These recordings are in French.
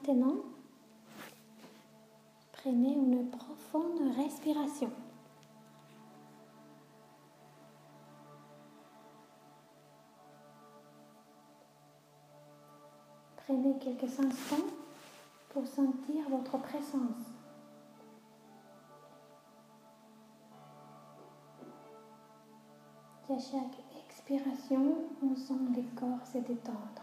Maintenant, prenez une profonde respiration. Prenez quelques instants pour sentir votre présence. Et à chaque expiration, on sent le corps se détendre.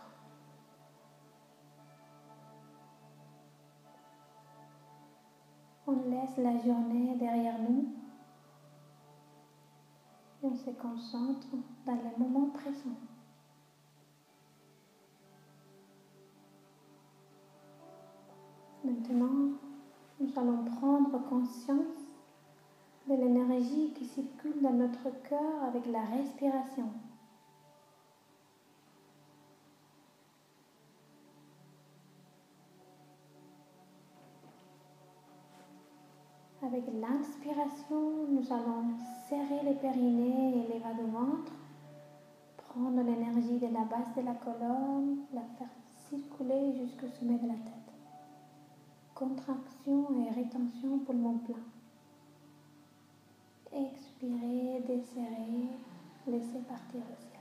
On laisse la journée derrière nous et on se concentre dans le moment présent. Maintenant, nous allons prendre conscience de l'énergie qui circule dans notre cœur avec la respiration. Avec l'inspiration, nous allons serrer les périnées et les bas du ventre, prendre l'énergie de la base de la colonne, la faire circuler jusqu'au sommet de la tête. Contraction et rétention poumon plein. Expirez, desserrez, laissez partir le ciel.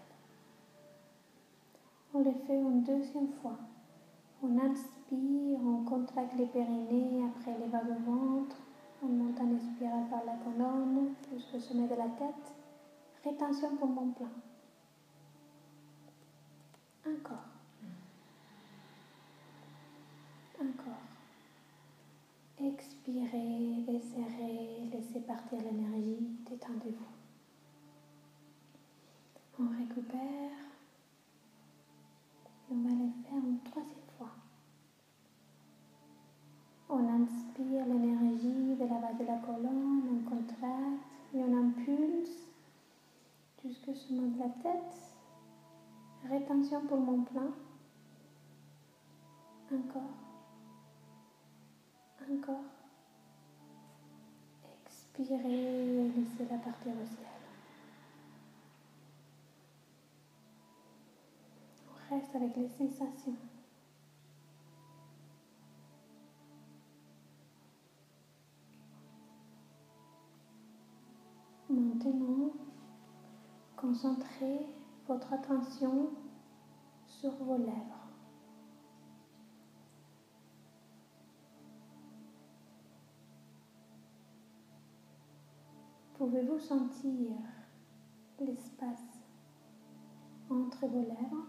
On le fait une deuxième fois. On inspire, on contracte les périnées après les bas du ventre. On monte en expirant par la colonne jusqu'au sommet de la tête. Rétention poumon plein. Encore. Encore. Expirez, desserrez, laissez partir l'énergie, détendez-vous. On récupère et on va le faire une troisième fois. On inspire l'énergie de la base de la colonne, on contracte et on impulse jusqu'au sommet de la tête. Rétention poumon plein. Encore. Encore. Expirez et laissez-la partir au ciel. On reste avec les sensations. Maintenant, concentrez votre attention sur vos lèvres. Pouvez-vous sentir l'espace entre vos lèvres?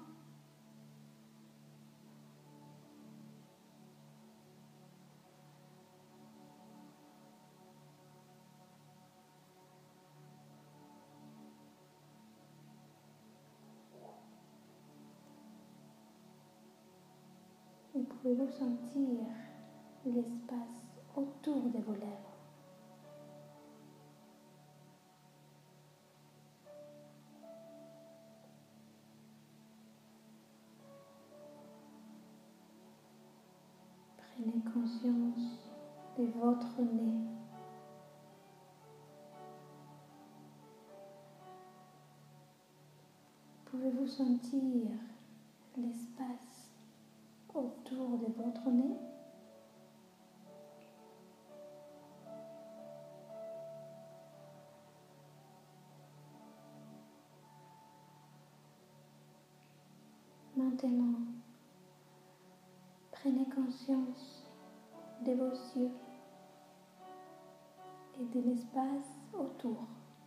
Et pouvez-vous sentir l'espace autour de vos lèvres? Prenez conscience de votre nez. Pouvez-vous sentir l'espace autour de votre nez? Maintenant, prenez conscience de vos yeux et de l'espace autour.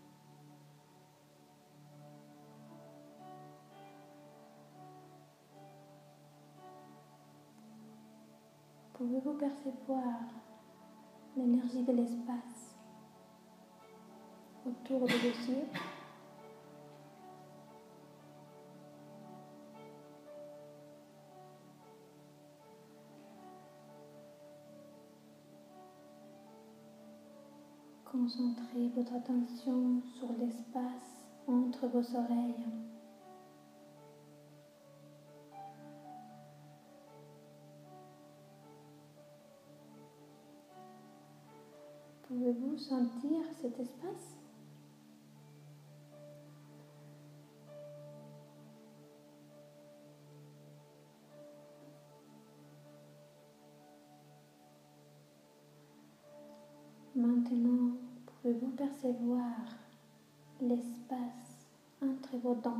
Pouvez-vous percevoir l'énergie de l'espace autour de vos yeux? Concentrez votre attention sur l'espace entre vos oreilles. Pouvez-vous sentir cet espace? Maintenant, pouvez-vous percevoir l'espace entre vos dents?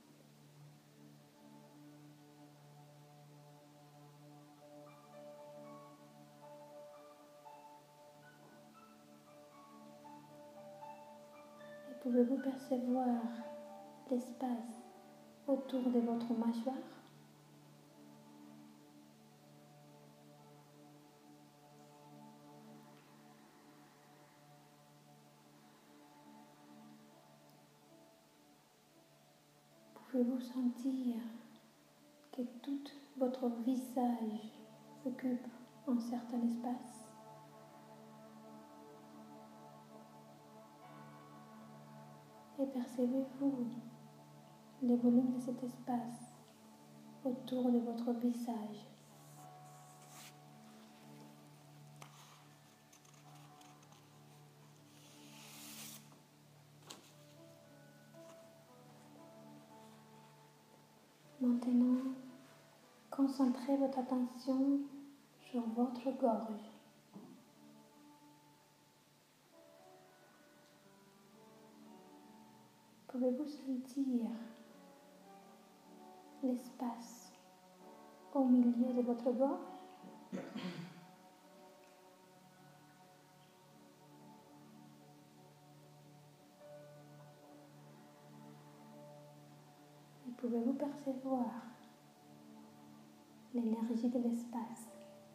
Et pouvez-vous percevoir l'espace autour de votre mâchoire? Pouvez-vous sentir que tout votre visage occupe un certain espace? Et percevez-vous le volume de cet espace autour de votre visage? Maintenant, concentrez votre attention sur votre gorge. Pouvez-vous sentir l'espace au milieu de votre gorge? Et pouvez-vous percevoir l'énergie de l'espace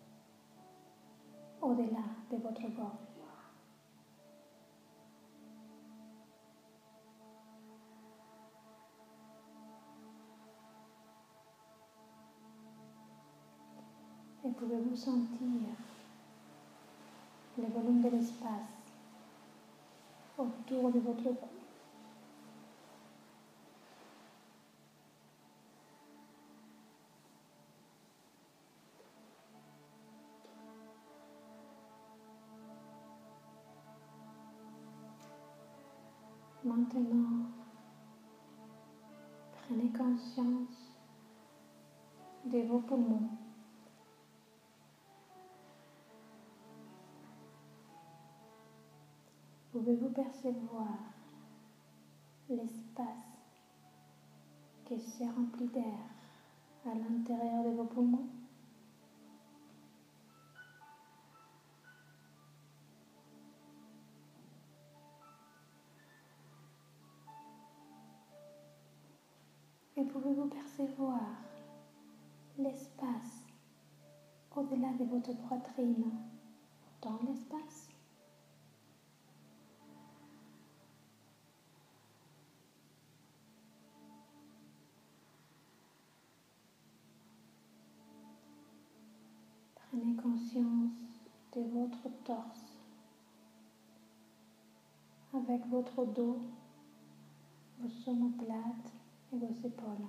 au-delà de votre gorge? Et pouvez-vous sentir le volume de l'espace autour de votre cou? Maintenant, prenez conscience de vos poumons. Pouvez-vous percevoir l'espace qui se remplit d'air à l'intérieur de vos poumons? Et pouvez-vous percevoir l'espace au-delà de votre poitrine dans l'espace? Prenez conscience de votre torse avec votre dos, vos omoplates et vos épaules.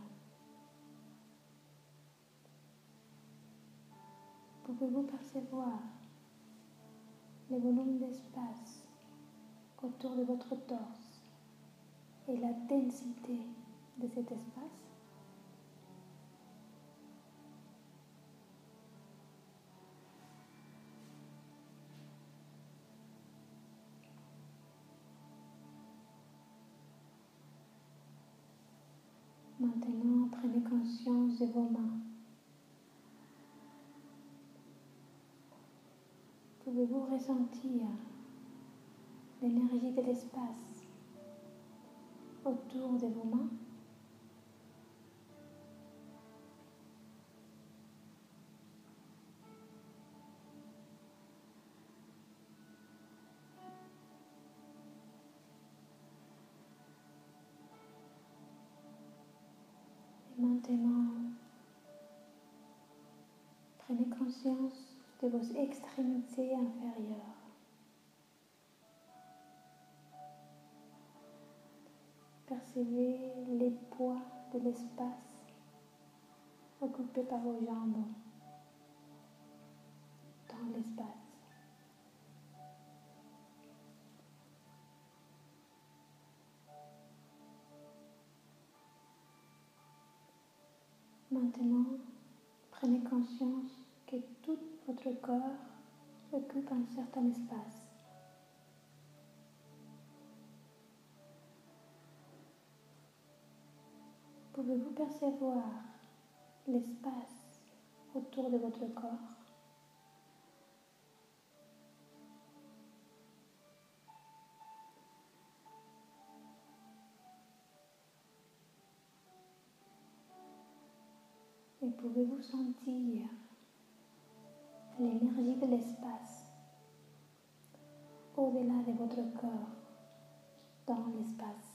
Pouvez-vous percevoir le volume d'espace autour de votre torse et la densité de cet espace? Maintenant, prenez conscience de vos mains. Pouvez-vous ressentir l'énergie de l'espace autour de vos mains? Et maintenant, prenez conscience de vos extrémités inférieures. Percevez les poids de l'espace occupé par vos jambes dans l'espace. Maintenant, prenez conscience que tout votre corps occupe un certain espace. Pouvez-vous percevoir l'espace autour de votre corps? Et pouvez-vous sentir l'énergie de l'espace au-delà de votre corps, dans l'espace?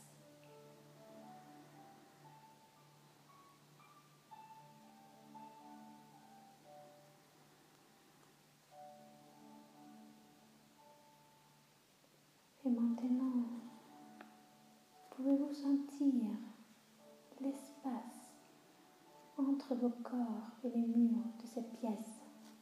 Et maintenant, pouvez-vous sentir l'espace entre vos corps et les murs de cette pièce?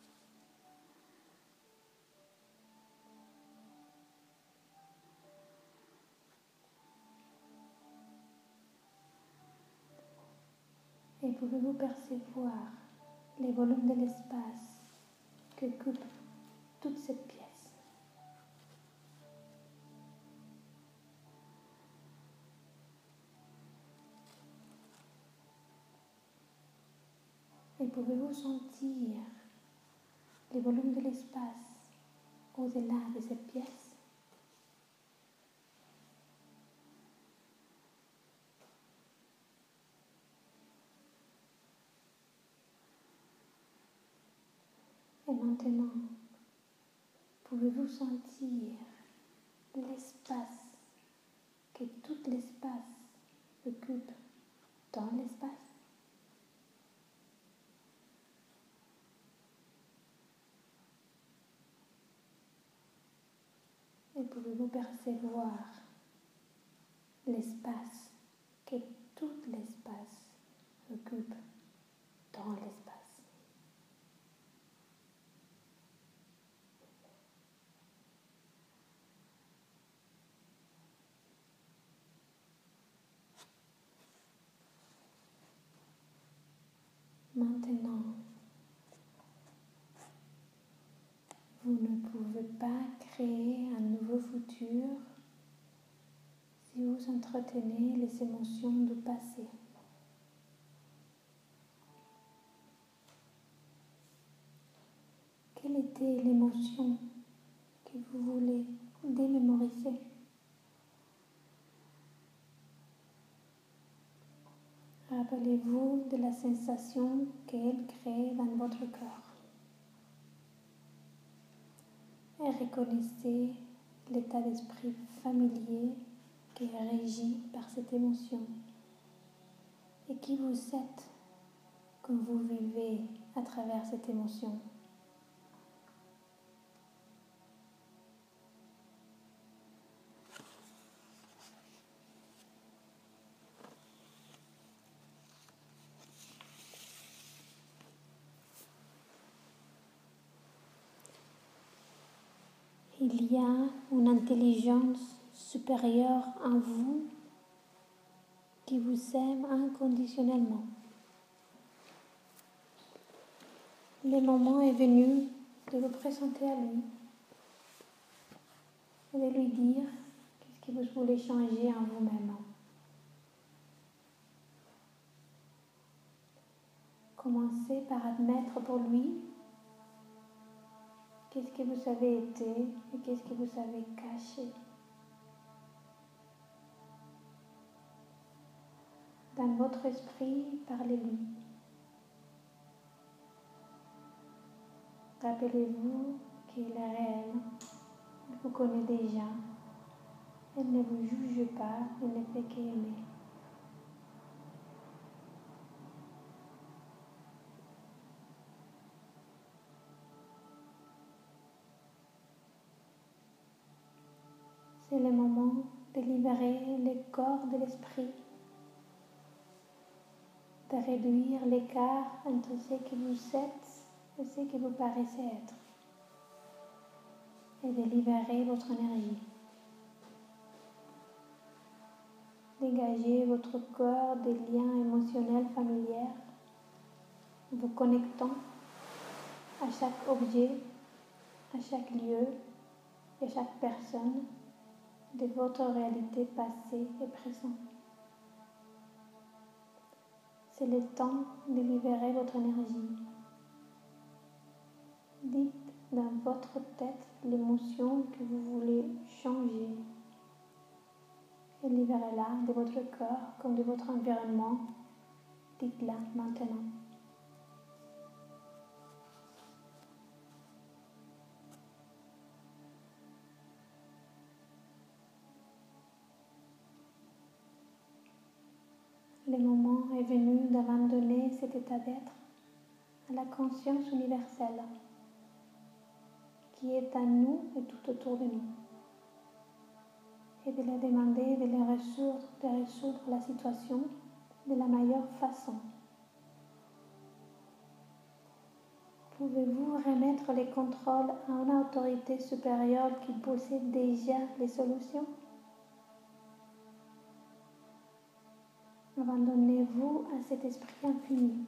Et pouvez-vous percevoir les volumes de l'espace que coupe toute cette pièce? Et pouvez-vous sentir les volumes de l'espace au-delà de cette pièce? Et maintenant, pouvez-vous sentir l'espace que tout l'espace occupe dans l'espace? Et pouvez-vous percevoir l'espace que tout l'espace occupe dans l'espace? Maintenant, vous ne pouvez pas créer un nouveau futur si vous entretenez les émotions du passé. Quelle était l'émotion que vous voulez démémoriser? Rappelez-vous de la sensation qu'elle crée dans votre corps et reconnaissez l'état d'esprit familier qui est régi par cette émotion et qui vous êtes quand vous vivez à travers cette émotion. Il y a une intelligence supérieure en vous qui vous aime inconditionnellement. Le moment est venu de vous présenter à lui et de lui dire qu'est-ce que vous voulez changer en vous-même. Commencez par admettre pour lui qu'est-ce que vous avez été et qu'est-ce que vous avez caché. Dans votre esprit, parlez-lui. Rappelez-vous qu'il est réel, il vous connaît déjà, elle ne vous juge pas, elle ne fait qu'aimer. C'est le moment de libérer le corps de l'esprit, de réduire l'écart entre ce que vous êtes et ce que vous paraissez être, et de libérer votre énergie. Dégagez votre corps des liens émotionnels familiers, vous connectant à chaque objet, à chaque lieu et à chaque personne de votre réalité passée et présente. c'est le temps de libérer votre énergie. Dites dans votre tête l'émotion que vous voulez changer et libérez-la de votre corps comme de votre environnement. Dites-la maintenant. Le moment est venu d'abandonner cet état d'être à la conscience universelle qui est à nous et tout autour de nous et de la demander de résoudre la situation de la meilleure façon. Pouvez-vous remettre le contrôle à une autorité supérieure qui possède déjà les solutions? Abandonnez-vous à cet esprit infini.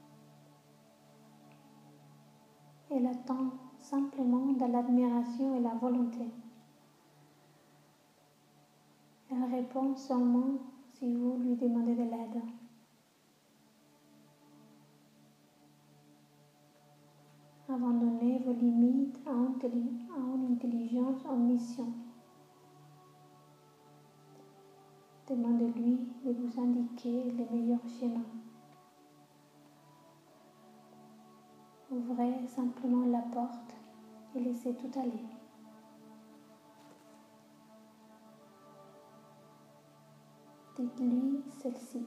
Elle attend simplement de l'admiration et la volonté. Elle répond seulement si vous lui demandez de l'aide. Abandonnez vos limites à une intelligence en mission. Demandez-lui de vous indiquer les meilleurs schémas. Ouvrez simplement la porte et laissez tout aller. Dites-lui celle-ci.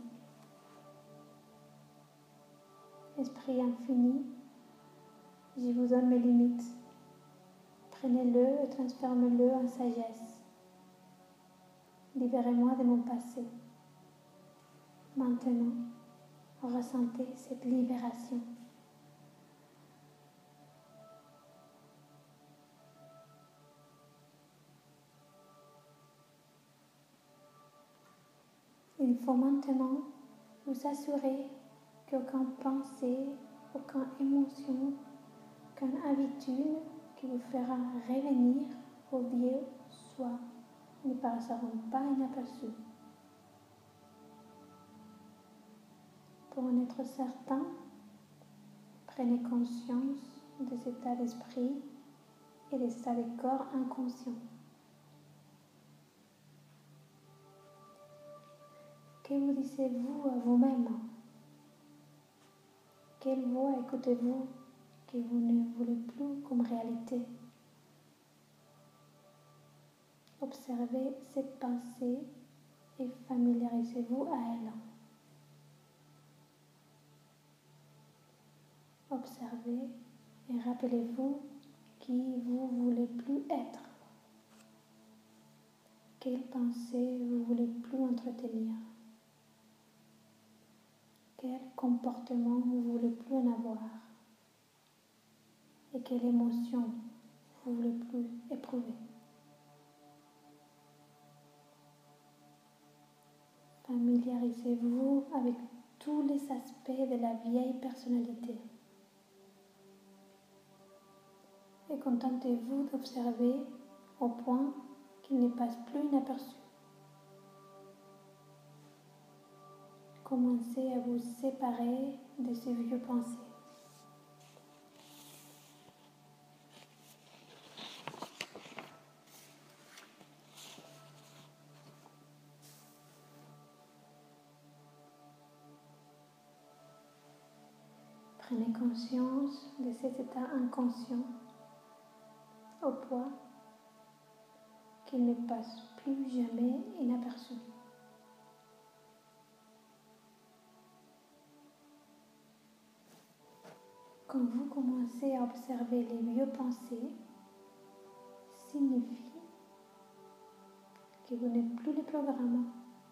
Esprit infini, je vous donne mes limites. Prenez-le et transformez-le en sagesse. Libérez-moi de mon passé. Maintenant, ressentez cette libération. Il faut maintenant vous assurer qu'aucune pensée, aucune émotion, aucune habitude qui vous fera revenir au vieux soi ne passeront pas inaperçues. Pour en être certain, prenez conscience de cet état d'esprit et de cet état de corps inconscient. Que vous disiez-vous à vous-même? Quelle voix écoutez-vous que vous ne voulez plus comme réalité? Observez cette pensée et familiarisez-vous à elle. Observez et rappelez-vous qui vous voulez plus être. Quelle pensée vous voulez plus entretenir? Quel comportement vous voulez plus en avoir? Et quelle émotion vous voulez plus éprouver? Familiarisez-vous avec tous les aspects de la vieille personnalité. Et contentez-vous d'observer au point qu'il ne passe plus inaperçu. Commencez à vous séparer de ces vieux pensées. Prenez conscience de cet état inconscient au point qu'il ne passe plus jamais inaperçu. Quand vous commencez à observer les vieux pensées, signifie que vous n'êtes plus le programme,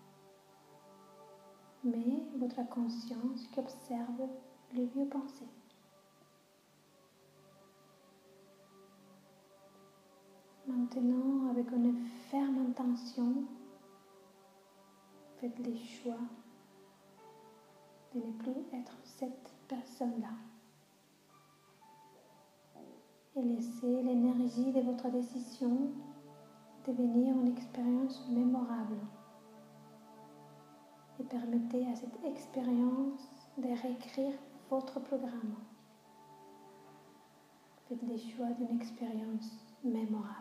mais votre conscience qui observe les vieux pensées. Maintenant, avec une ferme intention, faites les choix de ne plus être cette personne-là. Et laissez l'énergie de votre décision devenir une expérience mémorable. Et permettez à cette expérience de réécrire votre programme. Faites le choix d'une expérience mémorable.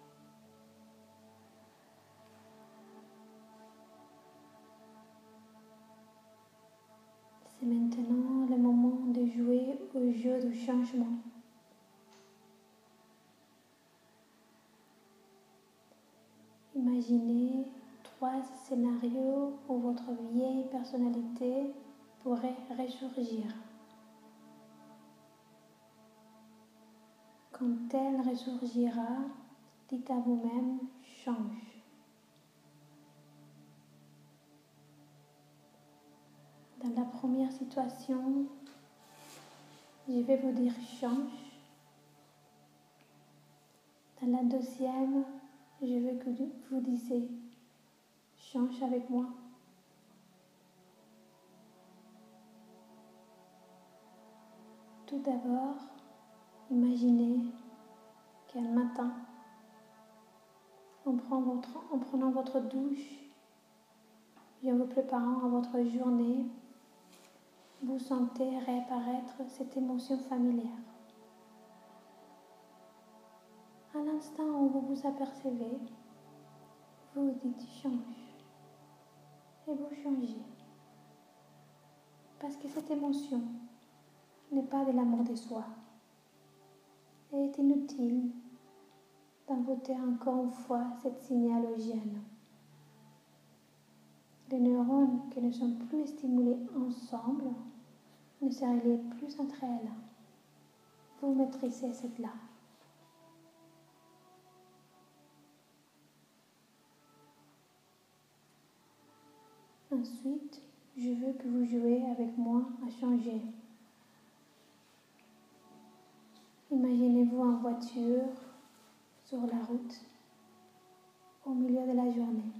C'est maintenant le moment de jouer au jeu du changement. Imaginez 3 scénarios où votre vieille personnalité pourrait ressurgir. Quand elle ressurgira, dites à vous-même « change ». Dans la première situation, je vais vous dire « change ». Dans la deuxième, je veux que vous disiez « change avec moi ». Tout d'abord, imaginez qu'un matin, en prenant votre douche et en vous préparant à votre journée, vous sentez réapparaître cette émotion familière. À l'instant où vous vous apercevez, vous vous dites change et vous changez. Parce que cette émotion n'est pas de l'amour de soi. Il est inutile d'envoûter encore une fois cette signal au gène. Les neurones qui ne sont plus stimulés ensemble ne se relient plus entre elles. Vous maîtrisez cela. Ensuite, je veux que vous jouiez avec moi à changer. Imaginez-vous en voiture, sur la route, au milieu de la journée.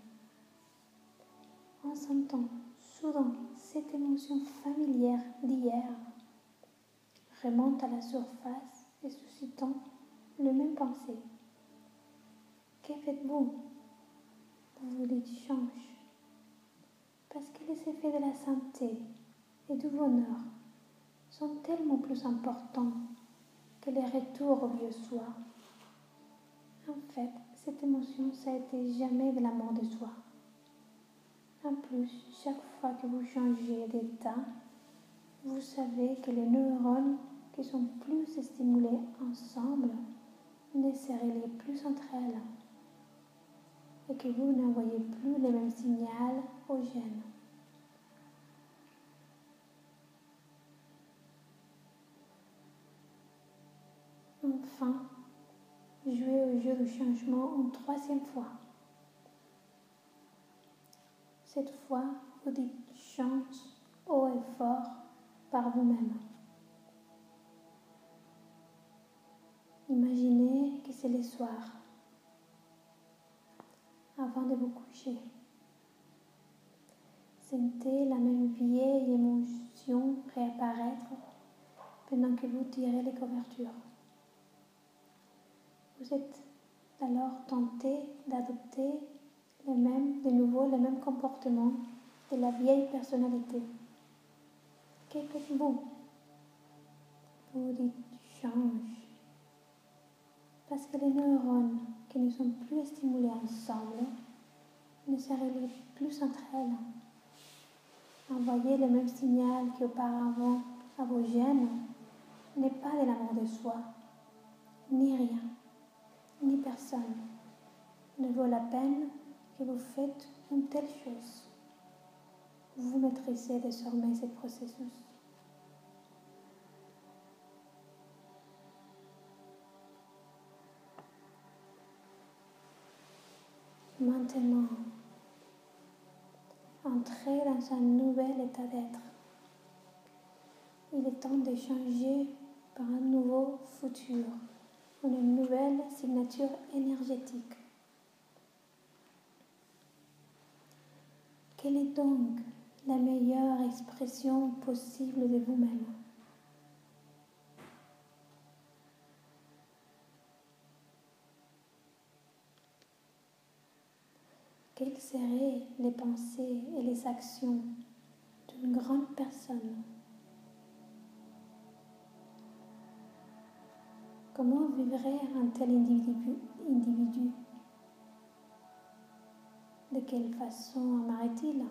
En sentant soudain cette émotion familière d'hier remonte à la surface et suscitant le même pensée. Que faites-vous? Vous vous dites change. Parce que les effets de la santé et du bonheur sont tellement plus importants que les retours au vieux soi. En fait, cette émotion, ça a été jamais de l'amour de soi. En plus, chaque fois que vous changez d'état, vous savez que les neurones qui sont plus stimulés ensemble ne se relient plus entre elles et que vous n'envoyez plus les mêmes signaux aux gènes. Enfin, jouez au jeu du changement une 3e fois. Cette fois, vous dites change haut et fort par vous-même. Imaginez que c'est le soir, avant de vous coucher. Sentez la même vieille émotion réapparaître pendant que vous tirez les couvertures. Vous êtes alors tenté d'adopter de nouveau le même comportement de la vieille personnalité. Que faites-vous? Vous dites change. Parce que les neurones qui ne sont plus stimulés ensemble ne se relient plus entre elles. Envoyer le même signal qu'auparavant à vos gènes n'est pas de l'amour de soi, ni rien, ni personne ne vaut la peine que vous faites une telle chose. Vous maîtrisez désormais ce processus. Maintenant, entrez dans un nouvel état d'être. Il est temps de changer par un nouveau futur, une nouvelle signature énergétique. Quelle est donc la meilleure expression possible de vous-même? Quelles seraient les pensées et les actions d'une grande personne Comment vivrait un tel individu? De quelle façon aimerait-il?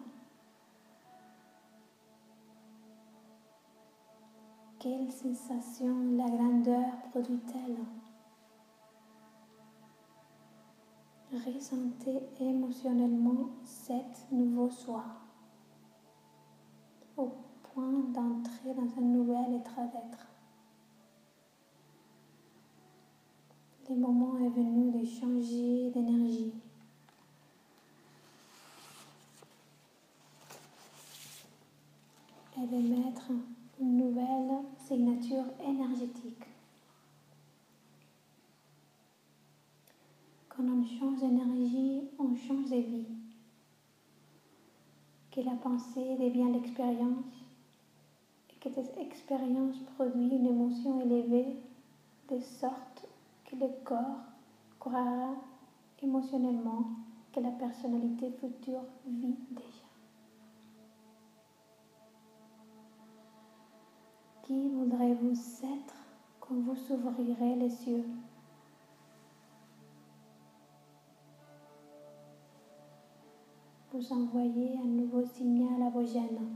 Quelle sensation la grandeur produit-elle? Ressentez émotionnellement cet nouveau soi, au point d'entrer dans un nouvel état d'être. Le moment est venu de changer d'énergie. Et de mettre une nouvelle signature énergétique. Quand on change d'énergie, on change de vie. Que la pensée devient l'expérience et que cette expérience produit une émotion élevée de sorte que le corps croira émotionnellement que la personnalité future vit déjà. Qui voudrez-vous être quand vous ouvrirez les yeux? Vous envoyez un nouveau signal à vos gènes.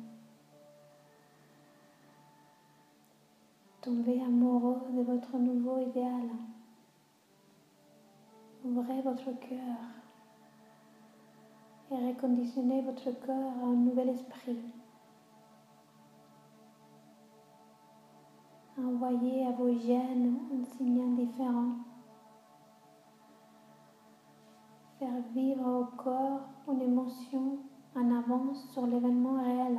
Tombez amoureux de votre nouveau idéal. Ouvrez votre cœur et reconditionnez votre corps à un nouvel esprit. Envoyez à vos gènes un signal différent. Faire vivre au corps une émotion en avance sur l'événement réel.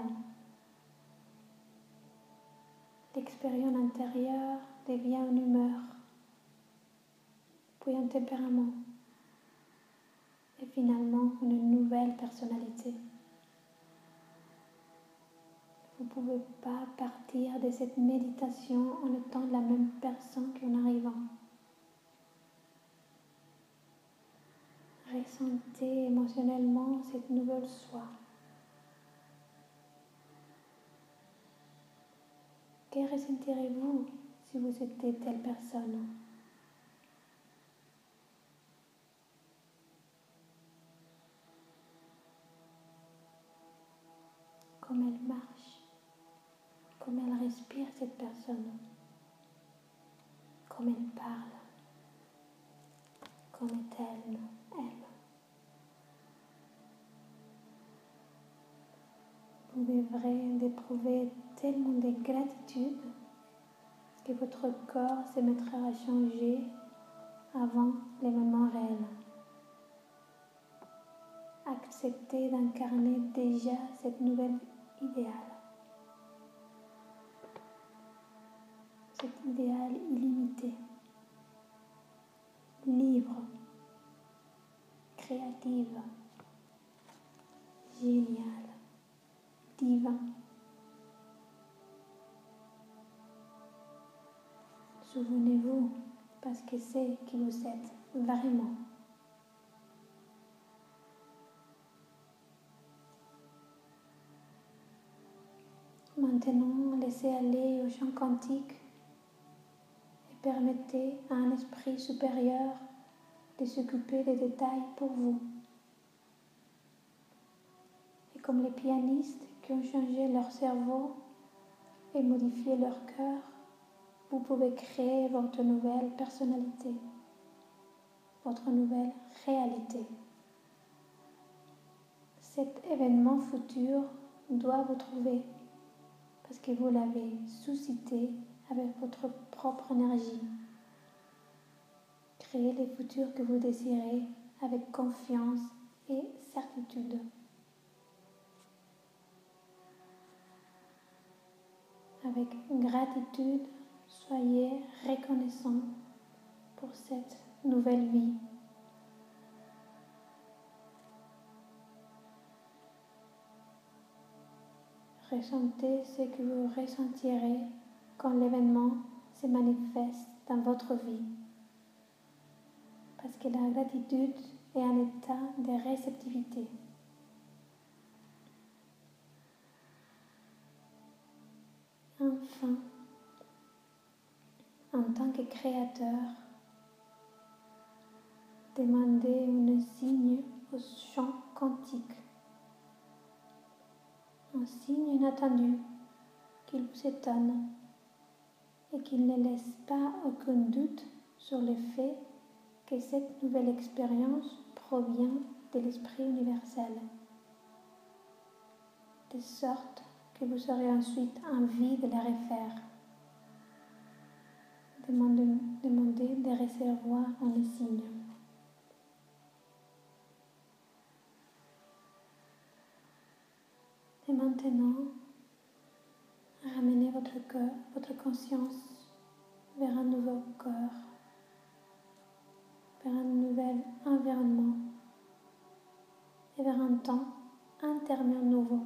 L'expérience intérieure devient une humeur, puis un tempérament, et finalement une nouvelle personnalité. Vous ne pouvez pas partir de cette méditation en étant la même personne qu'en arrivant. Ressentez émotionnellement cette nouvelle soi. Que ressentirez-vous si vous étiez telle personne? Comme elle marche, comme elle respire cette personne, comme elle parle, comme est-elle, elle. Vous devrez d'éprouver tellement de gratitude que votre corps se mettra à changer avant l'événement réel. Acceptez d'incarner déjà cette nouvelle idéal. Cet idéal illimité, libre, créative, génial, divin. Souvenez-vous, parce que c'est qui vous êtes vraiment. Maintenant, laissez aller au chant quantique et permettez à un esprit supérieur de s'occuper des détails pour vous. Et comme les pianistes qui ont changé leur cerveau et modifié leur cœur, vous pouvez créer votre nouvelle personnalité, votre nouvelle réalité. Cet événement futur doit vous trouver parce que vous l'avez suscité avec votre propre énergie. Créez les futurs que vous désirez avec confiance et certitude. Avec gratitude, soyez reconnaissant pour cette nouvelle vie. Ressentez ce que vous ressentirez quand l'événement se manifeste dans votre vie. Parce que la gratitude est un état de réceptivité. Enfin, en en tant que créateur. Demandez un signe au champ quantique, un signe inattendu qu'il vous étonne et qu'il ne laisse pas aucun doute sur le fait que cette nouvelle expérience provient de l'esprit universel, de sorte que vous aurez ensuite envie de la refaire. Demandez de recevoir un signe. Et maintenant, ramenez votre cœur, votre conscience vers un nouveau corps, vers un nouvel environnement et vers un temps intérieur nouveau.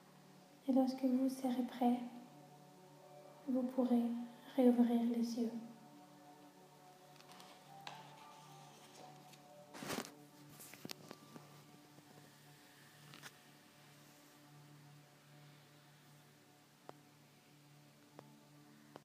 Et lorsque vous serez prêt, vous pourrez réouvrir les yeux.